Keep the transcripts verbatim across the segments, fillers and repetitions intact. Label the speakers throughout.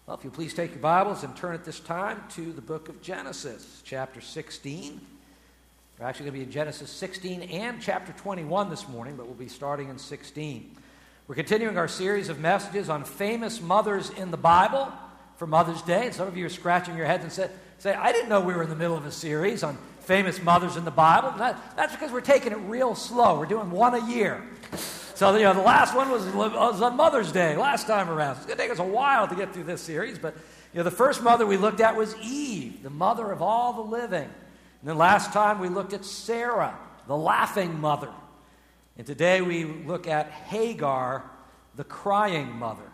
Speaker 1: Well, if you'll please take your Bibles and turn at this time to the book of Genesis, chapter sixteen. We're actually going to be in Genesis sixteen and chapter twenty-one this morning, but we'll be starting in sixteen. We're continuing our series of messages on famous mothers in the Bible for Mother's Day. And some of you are scratching your heads and say, say, I didn't know we were in the middle of a series on famous mothers in the Bible. That, that's because we're taking it real slow. We're doing one a year. So, you know, the last one was, was on Mother's Day last time around. It's going to take us a while to get through this series, but, you know, the first mother we looked at was Eve, the mother of all the living. And then last time we looked at Sarah, the laughing mother. And today we look at Hagar, the crying mother.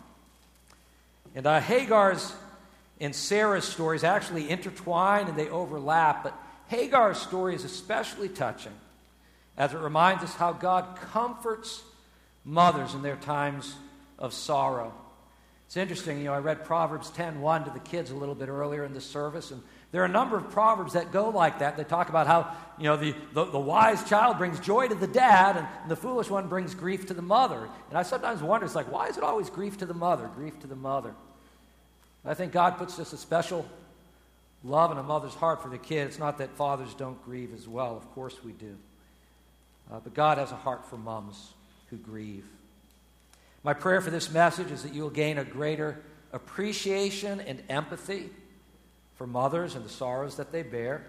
Speaker 1: And uh, Hagar's and Sarah's stories actually intertwine and they overlap, but Hagar's story is especially touching as it reminds us how God comforts mothers in their times of sorrow. It's interesting, you know, I read Proverbs ten one to the kids a little bit earlier in the service, and there are a number of Proverbs that go like that. They talk about how, you know, the, the, the wise child brings joy to the dad, and, and the foolish one brings grief to the mother. And I sometimes wonder, it's like, why is it always grief to the mother, grief to the mother? I think God puts just a special love in a mother's heart for the kid. It's not that fathers don't grieve as well. Of course we do. Uh, but God has a heart for moms who grieve. My prayer for this message is that you will gain a greater appreciation and empathy for mothers and the sorrows that they bear.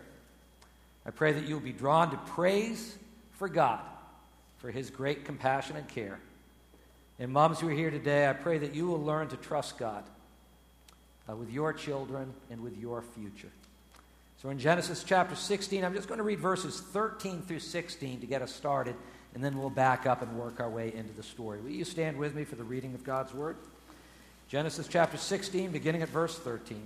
Speaker 1: I pray that you will be drawn to praise for God for his great compassion and care. And moms who are here today, I pray that you will learn to trust God uh, with your children and with your future. So in Genesis chapter sixteen, I'm just going to read verses thirteen through sixteen to get us started, and then we'll back up and work our way into the story. Will you stand with me for the reading of God's Word? Genesis chapter sixteen, beginning at verse thirteen.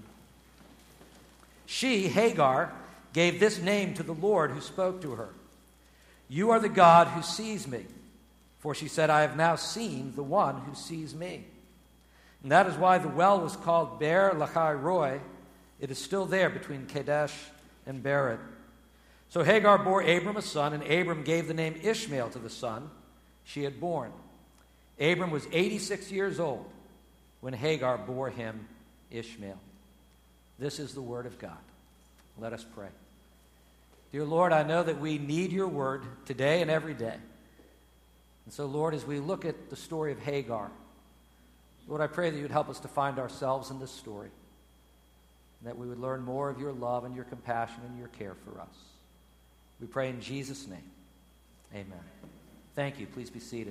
Speaker 1: She, Hagar, gave this name to the Lord who spoke to her. You are the God who sees me. For she said, I have now seen the one who sees me. And that is why the well was called Beer Lahai Roi. It is still there between Kadesh and Bered. So Hagar bore Abram a son, and Abram gave the name Ishmael to the son she had born. Abram was eighty-six years old when Hagar bore him Ishmael. This is the word of God. Let us pray. Dear Lord, I know that we need your word today and every day. And so, Lord, as we look at the story of Hagar, Lord, I pray that you would help us to find ourselves in this story, and that we would learn more of your love and your compassion and your care for us. We pray in Jesus' name. Amen. Thank you. Please be seated.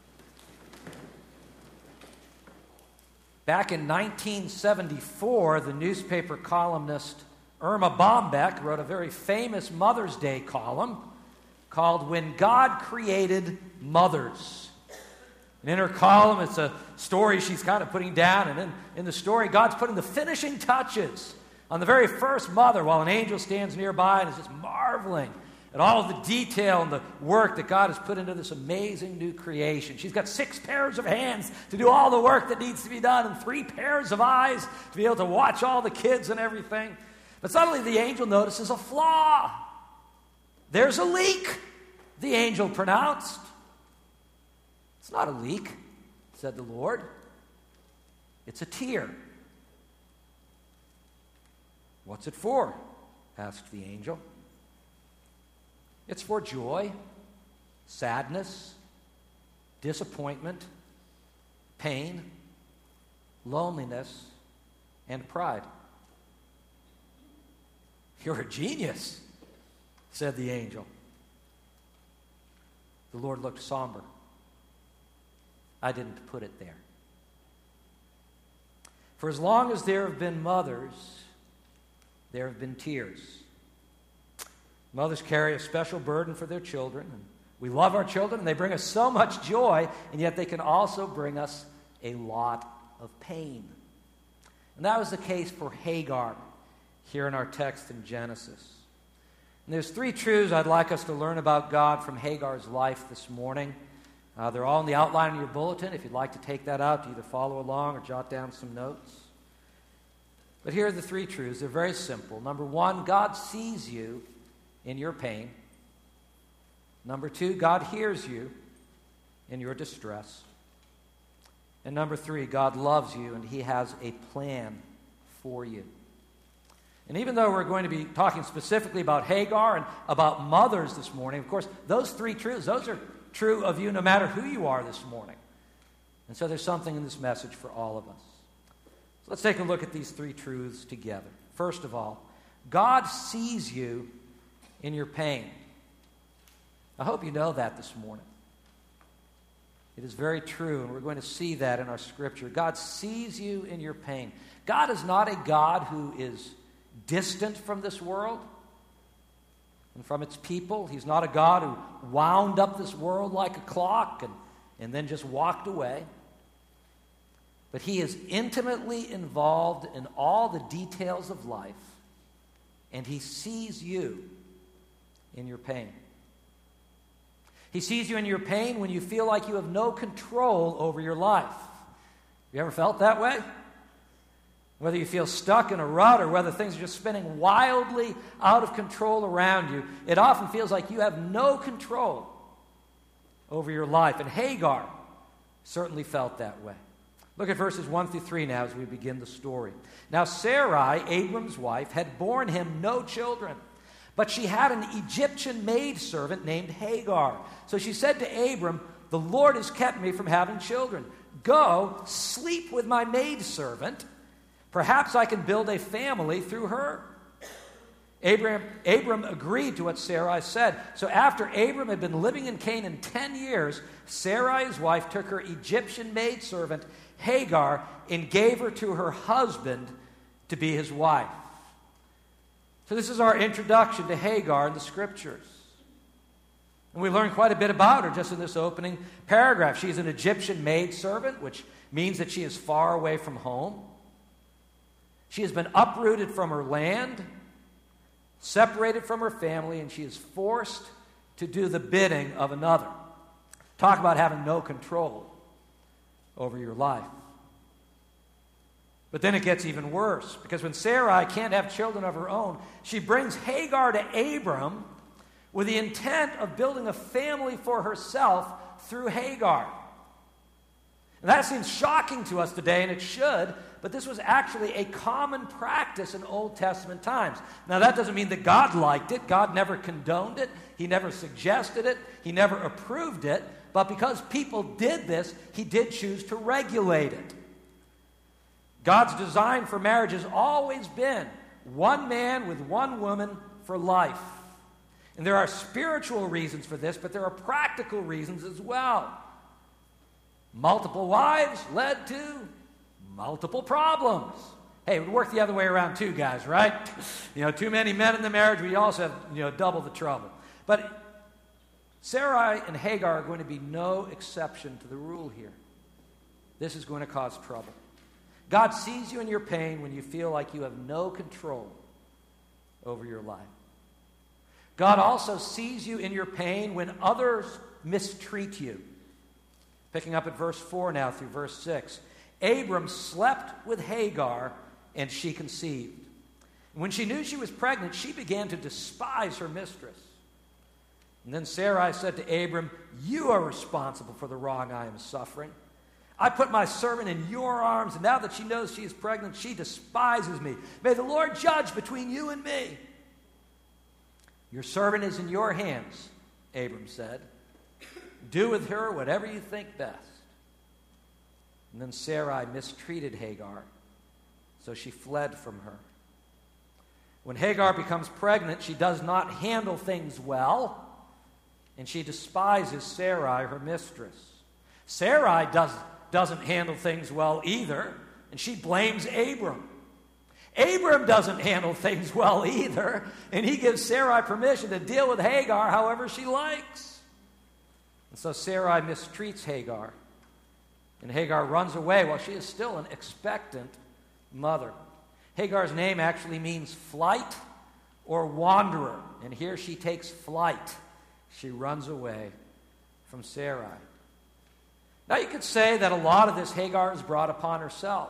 Speaker 1: Back in nineteen seventy-four, the newspaper columnist Irma Bombeck wrote a very famous Mother's Day column called When God Created Mothers. And in her column, it's a story she's kind of putting down, and in, in the story, God's putting the finishing touches on the very first mother while an angel stands nearby and is just marveling at all of the detail and the work that God has put into this amazing new creation. She's got six pairs of hands to do all the work that needs to be done, and three pairs of eyes to be able to watch all the kids and everything. But suddenly the angel notices a flaw. There's a leak, the angel pronounced. It's not a leak, said the Lord. It's a tear. What's it for? Asked the angel. It's for joy, sadness, disappointment, pain, loneliness, and pride. You're a genius, said the angel. The Lord looked somber. I didn't put it there. For as long as there have been mothers, there have been tears. Mothers carry a special burden for their children. And we love our children, and they bring us so much joy, and yet they can also bring us a lot of pain. And that was the case for Hagar here in our text in Genesis. And there's three truths I'd like us to learn about God from Hagar's life this morning. Uh, they're all in the outline of your bulletin. If you'd like to take that out to either follow along or jot down some notes. But here are the three truths. They're very simple. Number one, God sees you in your pain. Number two, God hears you in your distress. And number three, God loves you and he has a plan for you. And even though we're going to be talking specifically about Hagar and about mothers this morning, of course, those three truths, those are true of you no matter who you are this morning. And so there's something in this message for all of us. So let's take a look at these three truths together. First of all, God sees you in your pain. I hope you know that this morning. It is very true, and we're going to see that in our scripture. God sees you in your pain. God is not a God who is distant from this world and from its people. He's not a God who wound up this world like a clock and, and then just walked away. But he is intimately involved in all the details of life, and he sees you in your pain. He sees you in your pain when you feel like you have no control over your life. You ever felt that way? Whether you feel stuck in a rut or whether things are just spinning wildly out of control around you, it often feels like you have no control over your life. And Hagar certainly felt that way. Look at verses one through three now as we begin the story. Now Sarai, Abram's wife, had borne him no children, but she had an Egyptian maidservant named Hagar. So she said to Abram, "The Lord has kept me from having children. Go, sleep with my maidservant. Perhaps I can build a family through her." Abram, Abram agreed to what Sarai said. So after Abram had been living in Canaan ten years, Sarai, his wife, took her Egyptian maidservant Hagar and gave her to her husband to be his wife. So this is our introduction to Hagar in the Scriptures. And we learn quite a bit about her just in this opening paragraph. She's an Egyptian maidservant, which means that she is far away from home. She has been uprooted from her land, separated from her family, and she is forced to do the bidding of another. Talk about having no control over your life. But then it gets even worse, because when Sarai can't have children of her own, she brings Hagar to Abram with the intent of building a family for herself through Hagar. And that seems shocking to us today, and it should, but this was actually a common practice in Old Testament times. Now, that doesn't mean that God liked it. God never condoned it. He never suggested it. He never approved it. But because people did this, he did choose to regulate it. God's design for marriage has always been one man with one woman for life. And there are spiritual reasons for this, but there are practical reasons as well. Multiple wives led to multiple problems. Hey, it would work the other way around too, guys, right? You know, too many men in the marriage, we also have, you know, double the trouble. But Sarai and Hagar are going to be no exception to the rule here. This is going to cause trouble. God sees you in your pain when you feel like you have no control over your life. God also sees you in your pain when others mistreat you. Picking up at verse four now through verse six. Abram slept with Hagar, and she conceived. When she knew she was pregnant, she began to despise her mistress. And then Sarai said to Abram, "You are responsible for the wrong I am suffering. I put my servant in your arms, and now that she knows she is pregnant, she despises me. May the Lord judge between you and me." "Your servant is in your hands," Abram said. "Do with her whatever you think best." And then Sarai mistreated Hagar, so she fled from her. When Hagar becomes pregnant, she does not handle things well, and she despises Sarai, her mistress. Sarai does, doesn't handle things well either, and she blames Abram. Abram doesn't handle things well either, and he gives Sarai permission to deal with Hagar however she likes. And so Sarai mistreats Hagar, and Hagar runs away while she is still an expectant mother. Hagar's name actually means flight or wanderer, and here she takes flight. She runs away from Sarai. Now you could say that a lot of this Hagar has brought upon herself.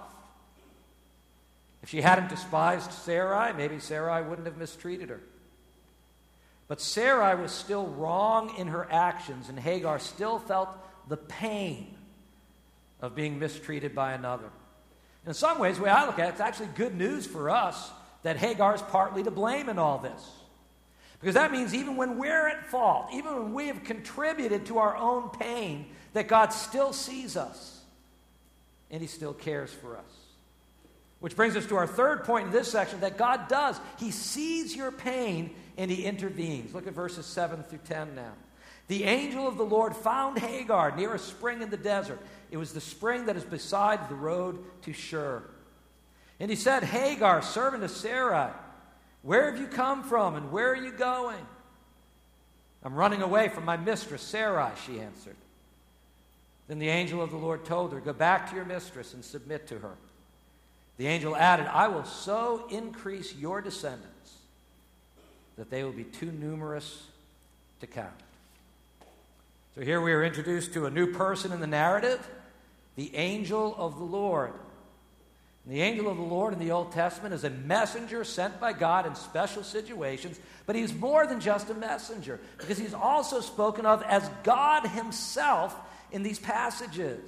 Speaker 1: If she hadn't despised Sarai, maybe Sarai wouldn't have mistreated her. But Sarai was still wrong in her actions, and Hagar still felt the pain of being mistreated by another. In some ways, the way I look at it, it's actually good news for us that Hagar is partly to blame in all this. Because that means even when we're at fault, even when we have contributed to our own pain, that God still sees us and he still cares for us. Which brings us to our third point in this section, that God does. He sees your pain and he intervenes. Look at verses seven through ten now. The angel of the Lord found Hagar near a spring in the desert. It was the spring that is beside the road to Shur. And he said, Hagar, servant of Sarai, where have you come from and where are you going? I'm running away from my mistress Sarai, she answered. Then the angel of the Lord told her, go back to your mistress and submit to her. The angel added, I will so increase your descendants that they will be too numerous to count. So here we are introduced to a new person in the narrative, the angel of the Lord. And the angel of the Lord in the Old Testament is a messenger sent by God in special situations, but he's more than just a messenger, because he's also spoken of as God himself in these passages.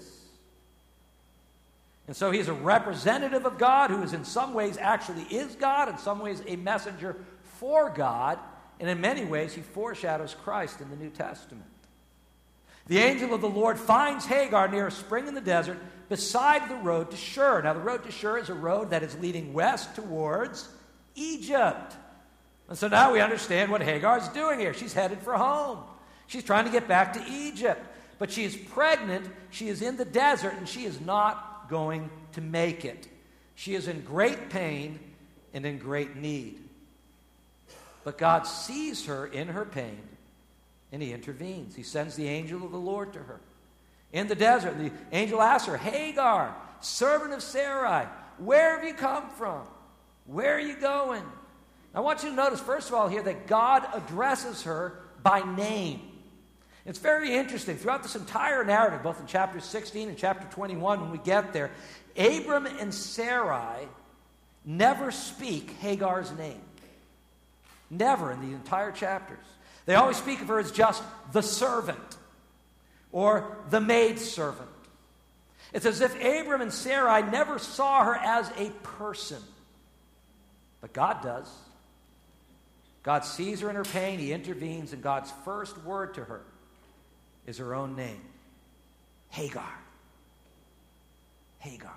Speaker 1: And so he's a representative of God who is in some ways actually is God, in some ways a messenger for God, and in many ways he foreshadows Christ in the New Testament. The angel of the Lord finds Hagar near a spring in the desert beside the road to Shur. Now, the road to Shur is a road that is leading west towards Egypt. And so now we understand what Hagar is doing here. She's headed for home. She's trying to get back to Egypt. But she is pregnant, she is in the desert, and she is not going to make it. She is in great pain and in great need. But God sees her in her pain, and he intervenes. He sends the angel of the Lord to her. In the desert, the angel asks her, Hagar, servant of Sarai, where have you come from? Where are you going? I want you to notice, first of all, here that God addresses her by name. It's very interesting. Throughout this entire narrative, both in chapter sixteen and chapter twenty-one, when we get there, Abram and Sarai never speak Hagar's name. Never in the entire chapters. They always speak of her as just the servant or the maidservant. It's as if Abram and Sarai never saw her as a person. But God does. God sees her in her pain, he intervenes, and God's first word to her is her own name. Hagar. Hagar.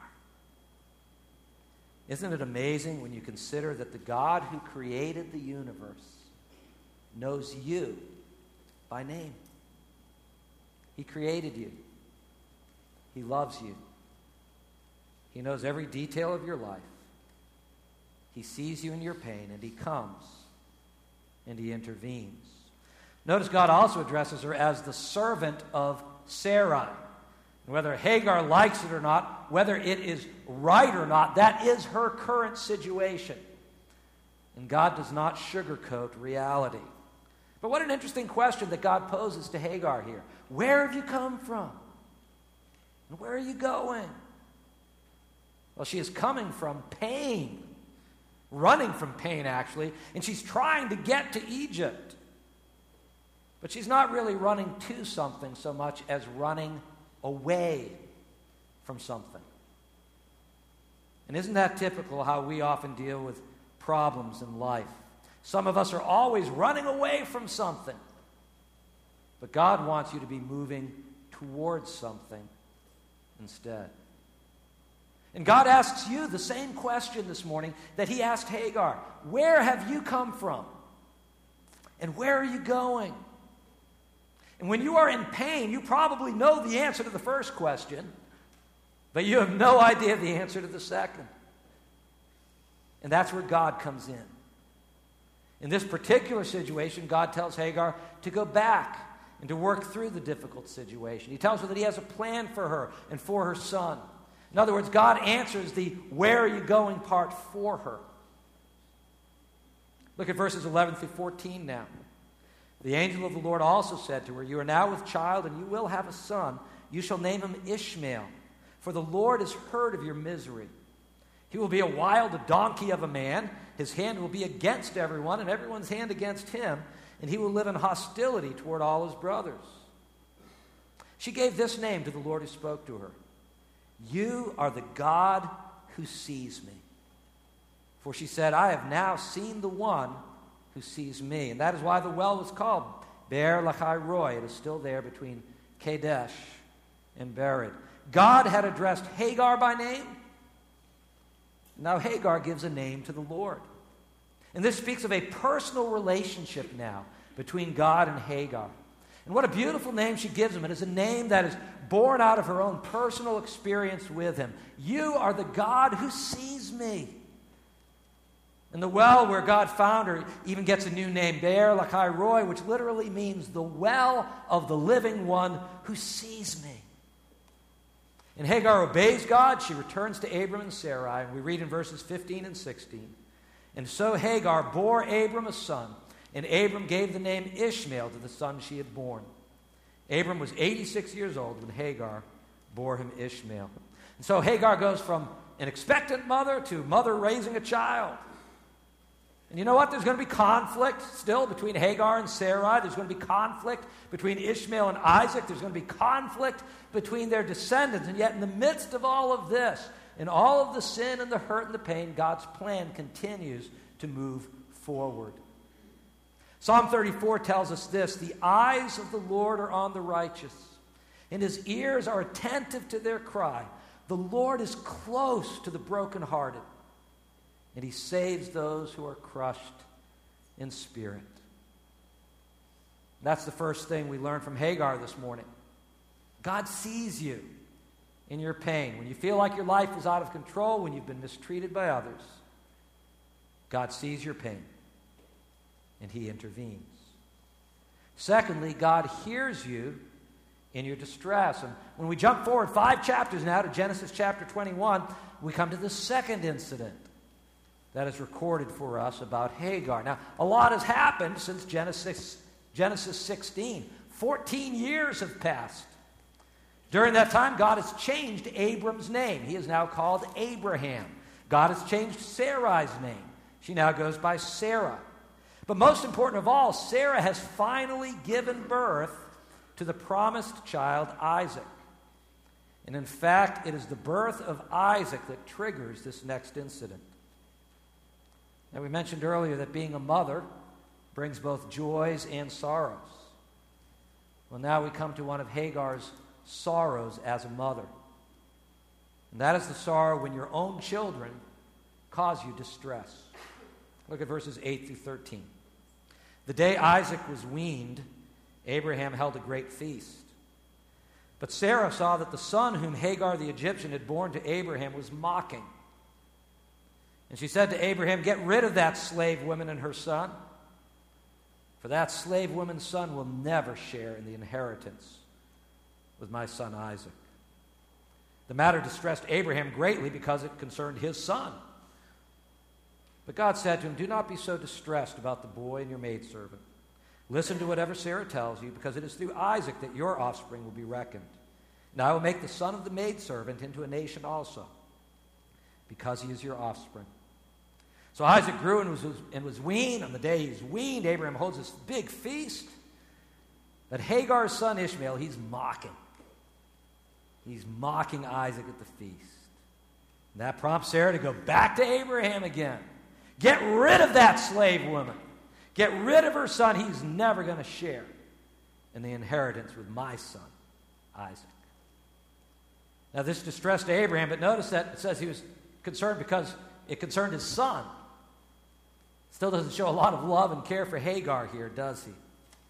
Speaker 1: Isn't it amazing when you consider that the God who created the universe knows you by name? He created you. He loves you. He knows every detail of your life. He sees you in your pain, and he comes and he intervenes. Notice God also addresses her as the servant of Sarai. And whether Hagar likes it or not, whether it is right or not, that is her current situation. And God does not sugarcoat reality. But what an interesting question that God poses to Hagar here. Where have you come from? And where are you going? Well, she is coming from pain. Running from pain, actually. And she's trying to get to Egypt. But she's not really running to something so much as running away from something. And isn't that typical how we often deal with problems in life? Some of us are always running away from something. But God wants you to be moving towards something instead. And God asks you the same question this morning that he asked Hagar. Where have you come from? And where are you going? And when you are in pain, you probably know the answer to the first question, but you have no idea the answer to the second. And that's where God comes in. In this particular situation, God tells Hagar to go back and to work through the difficult situation. He tells her that he has a plan for her and for her son. In other words, God answers the where are you going part for her. Look at verses eleven through fourteen now. The angel of the Lord also said to her, you are now with child, and you will have a son. You shall name him Ishmael, for the Lord has heard of your misery. He will be a wild donkey of a man. His hand will be against everyone, and everyone's hand against him, and he will live in hostility toward all his brothers. She gave this name to the Lord who spoke to her. You are the God who sees me. For she said, I have now seen the one who sees me. And that is why the well was called Be'er Lahai Roi. It is still there between Kadesh and Bered. God had addressed Hagar by name. Now Hagar gives a name to the Lord. And this speaks of a personal relationship now between God and Hagar. And what a beautiful name she gives him. It is a name that is born out of her own personal experience with him. You are the God who sees me. And the well where God found her even gets a new name, Be'er Lahai Roi, which literally means the well of the living one who sees me. And Hagar obeys God. She returns to Abram and Sarai. And we read in verses fifteen and sixteen. And so Hagar bore Abram a son, and Abram gave the name Ishmael to the son she had born. Abram was eighty-six years old when Hagar bore him Ishmael. And so Hagar goes from an expectant mother to mother raising a child. And you know what? There's going to be conflict still between Hagar and Sarai. There's going to be conflict between Ishmael and Isaac. There's going to be conflict between their descendants. And yet in the midst of all of this, in all of the sin and the hurt and the pain, God's plan continues to move forward. Psalm thirty-four tells us this: the eyes of the Lord are on the righteous, and his ears are attentive to their cry. The Lord is close to the brokenhearted, and he saves those who are crushed in spirit. That's the first thing we learned from Hagar this morning. God sees you in your pain. When you feel like your life is out of control, when you've been mistreated by others, God sees your pain, and he intervenes. Secondly, God hears you in your distress. And when we jump forward five chapters now to Genesis chapter twenty-one, we come to the second incident that is recorded for us about Hagar. Now, a lot has happened since Genesis, Genesis sixteen. Fourteen years have passed. During that time, God has changed Abram's name. He is now called Abraham. God has changed Sarai's name. She now goes by Sarah. But most important of all, Sarah has finally given birth to the promised child, Isaac. And in fact, it is the birth of Isaac that triggers this next incident. Now, we mentioned earlier that being a mother brings both joys and sorrows. Well, now we come to one of Hagar's sorrows as a mother. And that is the sorrow when your own children cause you distress. Look at verses eight through thirteen. The day Isaac was weaned, Abraham held a great feast. But Sarah saw that the son whom Hagar the Egyptian had borne to Abraham was mocking. And she said to Abraham, "Get rid of that slave woman and her son, for that slave woman's son will never share in the inheritance with my son Isaac." The matter distressed Abraham greatly because it concerned his son. But God said to him, "Do not be so distressed about the boy and your maidservant. Listen to whatever Sarah tells you, because it is through Isaac that your offspring will be reckoned. And I will make the son of the maidservant into a nation also, because he is your offspring." So Isaac grew and was, and was weaned. On the day he was weaned, Abraham holds this big feast. But Hagar's son Ishmael, he's mocking. He's mocking Isaac at the feast. And that prompts Sarah to go back to Abraham again. Get rid of that slave woman. Get rid of her son. He's never going to share in the inheritance with my son, Isaac. Now, this distressed Abraham, but notice that it says he was concerned because it concerned his son. Still doesn't show a lot of love and care for Hagar here, does he?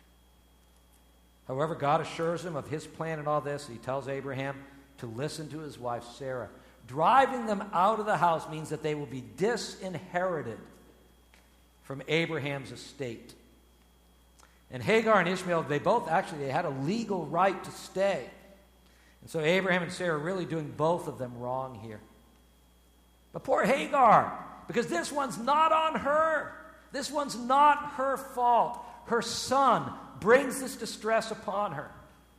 Speaker 1: However, God assures him of his plan in all this. He tells Abraham to listen to his wife Sarah. Driving them out of the house means that they will be disinherited from Abraham's estate. And Hagar and Ishmael, they both actually they had a legal right to stay. And so Abraham and Sarah are really doing both of them wrong here. But poor Hagar, because this one's not on her. This one's not her fault. Her son brings this distress upon her.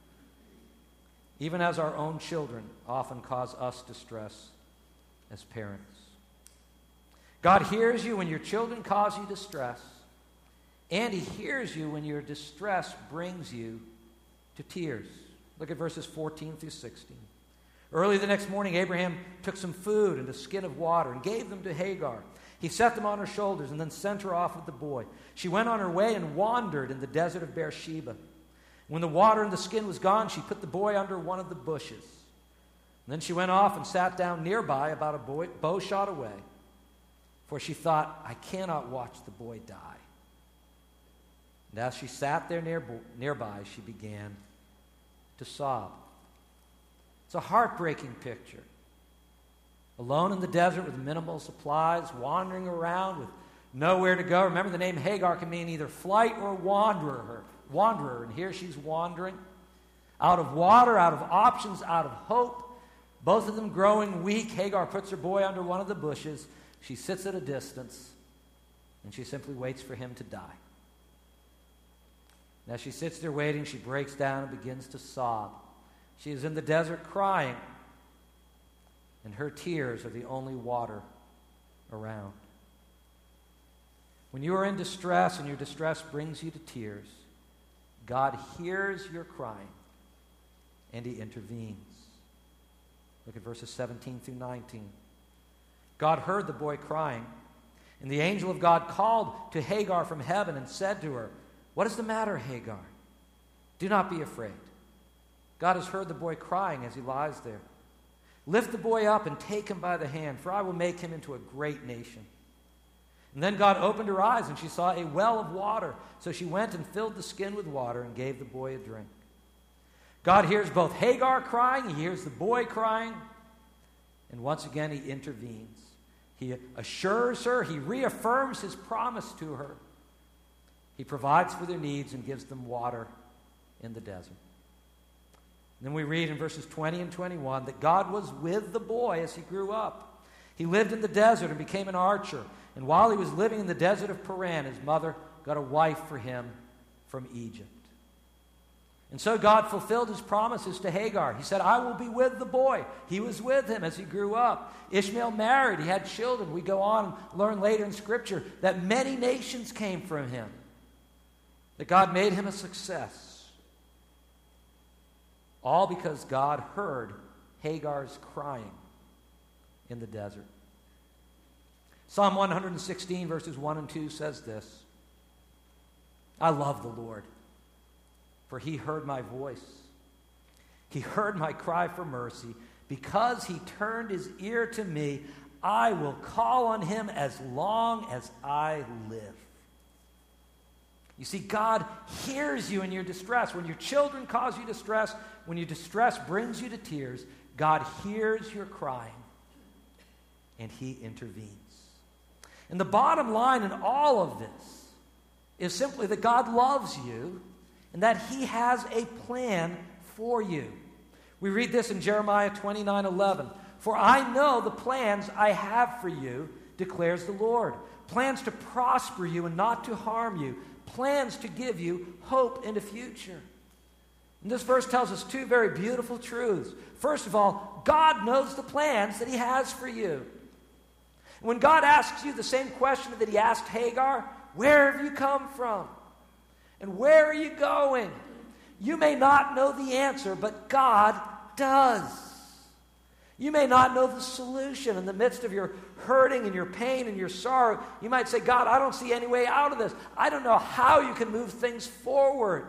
Speaker 1: Even as our own children often cause us distress as parents. God hears you when your children cause you distress, and he hears you when your distress brings you to tears. Look at verses fourteen through sixteen. Early the next morning, Abraham took some food and a skin of water and gave them to Hagar. He set them on her shoulders and then sent her off with the boy. She went on her way and wandered in the desert of Beersheba. When the water and the skin was gone, she put the boy under one of the bushes. And then she went off and sat down nearby, about a boy, bow shot away, for she thought, I cannot watch the boy die. And as she sat there near, nearby, she began to sob. It's a heartbreaking picture. Alone in the desert with minimal supplies, wandering around with nowhere to go. Remember, the name Hagar can mean either flight or wanderer. Wanderer, and here she's wandering. Out of water, out of options, out of hope. Both of them growing weak. Hagar puts her boy under one of the bushes. She sits at a distance, and she simply waits for him to die. And as she sits there waiting, she breaks down and begins to sob. She is in the desert crying, and her tears are the only water around. When you are in distress and your distress brings you to tears, God hears your crying, and he intervenes. Look at verses seventeen through nineteen. God heard the boy crying, and the angel of God called to Hagar from heaven and said to her, What is the matter, Hagar? Do not be afraid. God has heard the boy crying as he lies there. Lift the boy up and take him by the hand, for I will make him into a great nation. And then God opened her eyes, and she saw a well of water. So she went and filled the skin with water and gave the boy a drink. God hears both Hagar crying, he hears the boy crying, and once again he intervenes. He assures her, he reaffirms his promise to her. He provides for their needs and gives them water in the desert. Then we read in verses twenty and twenty-one that God was with the boy as he grew up. He lived in the desert and became an archer. And while he was living in the desert of Paran, his mother got a wife for him from Egypt. And so God fulfilled his promises to Hagar. He said, I will be with the boy. He was with him as he grew up. Ishmael married. He had children. We go on and learn later in Scripture that many nations came from him. That God made him a success. All because God heard Hagar's crying in the desert. Psalm one sixteen, verses one and two says this. I love the Lord, for he heard my voice. He heard my cry for mercy. Because he turned his ear to me, I will call on him as long as I live. You see, God hears you in your distress. When your children cause you distress, when your distress brings you to tears, God hears your crying, and he intervenes. And the bottom line in all of this is simply that God loves you and that he has a plan for you. We read this in Jeremiah twenty-nine eleven. For I know the plans I have for you, declares the Lord. Plans to prosper you and not to harm you. Plans to give you hope in the future. And this verse tells us two very beautiful truths. First of all, God knows the plans that he has for you. When God asks you the same question that he asked Hagar, where have you come from? And where are you going? You may not know the answer, but God does. You may not know the solution in the midst of your hurting and your pain and your sorrow. You might say, God, I don't see any way out of this. I don't know how you can move things forward.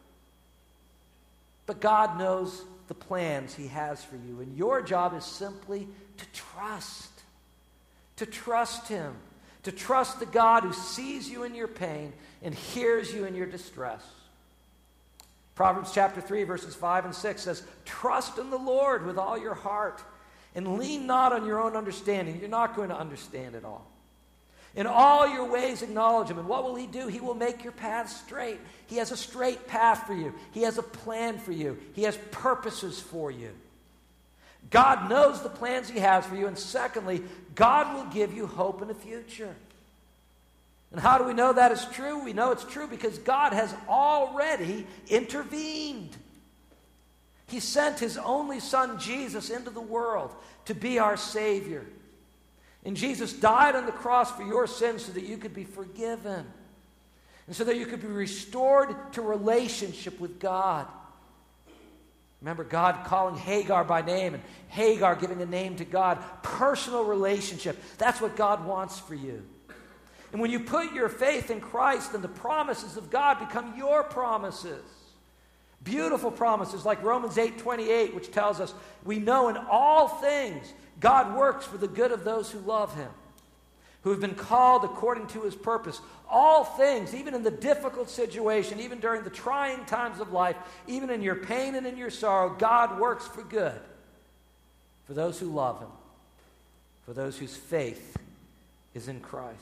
Speaker 1: But God knows the plans he has for you. And your job is simply to trust. To trust him. To trust the God who sees you in your pain and hears you in your distress. Proverbs chapter three, verses five and six says, trust in the Lord with all your heart and lean not on your own understanding. You're not going to understand it all. In all your ways acknowledge him. And what will he do? He will make your path straight. He has a straight path for you. He has a plan for you. He has purposes for you. God knows the plans he has for you. And secondly, God will give you hope in the future. And how do we know that is true? We know it's true because God has already intervened. He sent his only son, Jesus, into the world to be our Savior. And Jesus died on the cross for your sins so that you could be forgiven. And so that you could be restored to relationship with God. Remember God calling Hagar by name and Hagar giving a name to God. Personal relationship. That's what God wants for you. And when you put your faith in Christ, then the promises of God become your promises. Beautiful promises like Romans eight twenty-eight, which tells us, we know in all things God works for the good of those who love him, who have been called according to his purpose. All things, even in the difficult situation, even during the trying times of life, even in your pain and in your sorrow, God works for good for those who love him, for those whose faith is in Christ.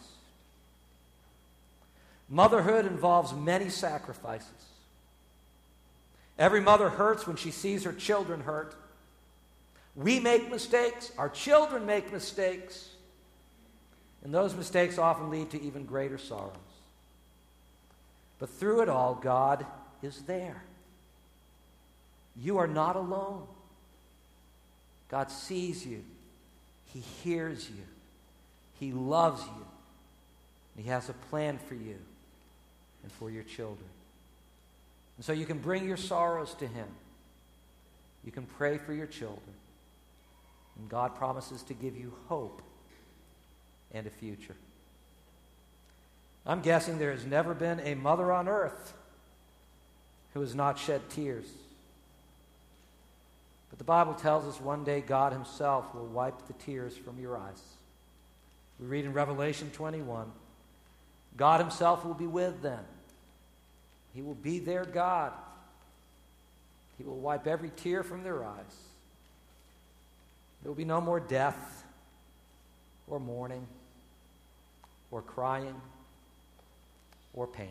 Speaker 1: Motherhood involves many sacrifices. Every mother hurts when she sees her children hurt. We make mistakes. Our children make mistakes. And those mistakes often lead to even greater sorrows. But through it all, God is there. You are not alone. God sees you. He hears you. He loves you. And he has a plan for you and for your children. And so you can bring your sorrows to him. You can pray for your children. And God promises to give you hope and a future. I'm guessing there has never been a mother on earth who has not shed tears. But the Bible tells us one day God himself will wipe the tears from your eyes. We read in Revelation twenty-one, God himself will be with them. He will be their God. He will wipe every tear from their eyes. There will be no more death or mourning or crying or pain.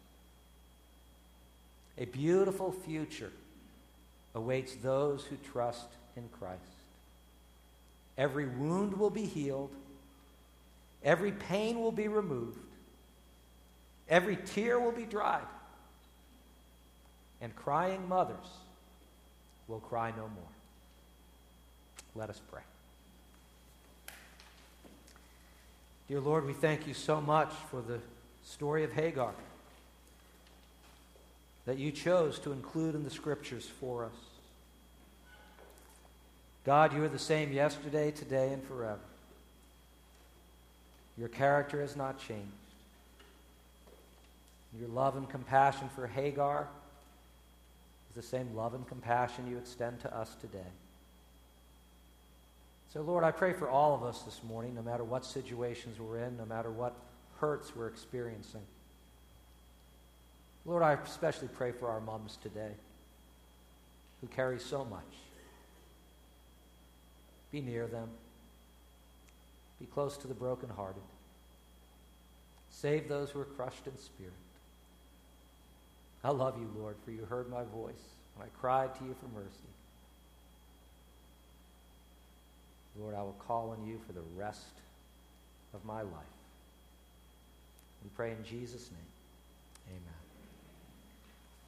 Speaker 1: A beautiful future awaits those who trust in Christ. Every wound will be healed. Every pain will be removed. Every tear will be dried. And crying mothers will cry no more. Let us pray. Dear Lord, we thank you so much for the story of Hagar that you chose to include in the Scriptures for us. God, you are the same yesterday, today, and forever. Your character has not changed. Your love and compassion for Hagar is the same love and compassion you extend to us today. So, Lord, I pray for all of us this morning, no matter what situations we're in, no matter what hurts we're experiencing. Lord, I especially pray for our moms today who carry so much. Be near them. Be close to the brokenhearted. Save those who are crushed in spirit. I love you, Lord, for you heard my voice when I cried to you for mercy. Lord, I will call on you for the rest of my life. We pray in Jesus' name. Amen.